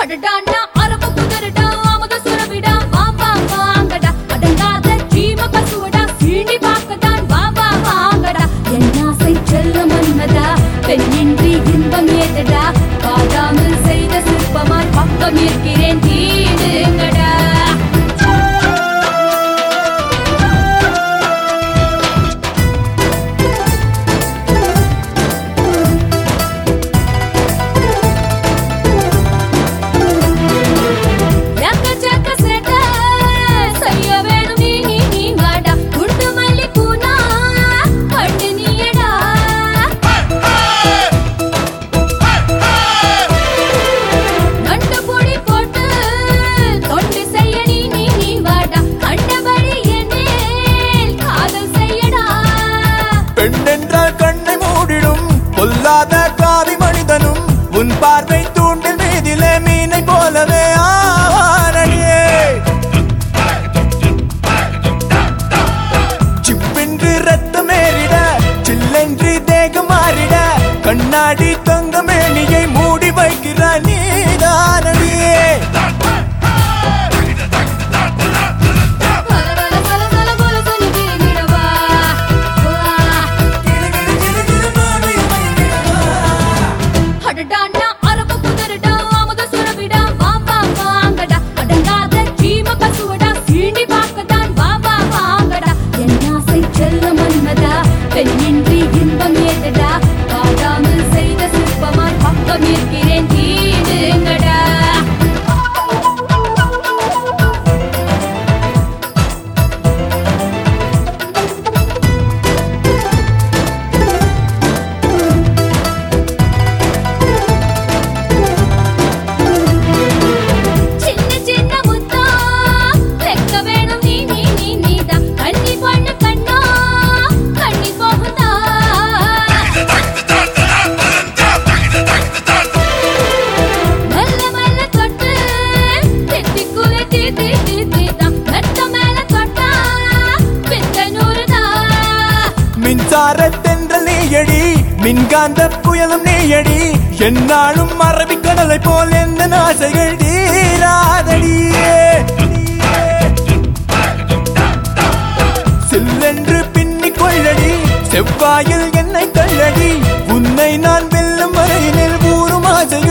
அடடாண்டா அரபு குதிரடா ஆமத சுரவிடா வா வா வாங்கடா அடங்காத ஜீவ பசுவடா சீண்டி பார்க்கத்தான் வா வா வாங்கடா என் ஆசை செல்ல மன்மதா பெண்ணின்றி இன்பம் ஏதடா பாதாமல் செய்த சிற்பமாய் பக்கம் இருக்கிறேன் தீடுங்கடா பெண்ணென்றால் கண்ணை மூடிடும் பொல்லாத காவி மனிதனும் உன் பார்வை தூண்டில் மீதிலே மீனை போலவே ஆவானடியே சிப்பென்று ரத்தமேறிட சில்லென்று தேகம் மாறிட கண்ணாடி தங்க மேனியை மூடி வைக்கிற நீதானடியே அடடாண்டா அரபு குதிரடா ஆமத சுரவிடா வா வா வாங்கடா அடங்காத ஜீவ பசுவடா சீண்டி பார்க்கத்தான் வா வா வாங்கடா என் ஆசை செல்ல மன்மதா பெண்ணின்றி இன்பம் ஏதடா பாதாமல் செய்த சிற்பமாய் பக்கம் இருக்கிறேன் தீடுங்கடா மின்சாரத்தென்றல் நீயடி மின்காந்த புயலும் நீயடி என்னாலும் அரபிக்கடலை போல் எந்த ஆசைகள் தீராதடியே சில்லென்று பின்னிக் கொள்ளடி செவ்வாயில் என்னை தள்ளடி உன்னை நான் வெல்லும் வரையினில் ஊரும் ஆசைகள்